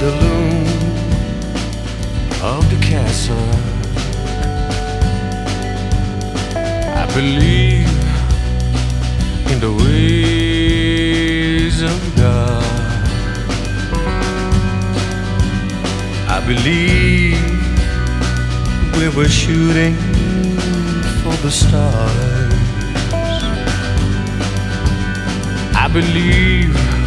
the loom of the castle. I believe in the ways of God. I believe we were shooting for the stars. I believe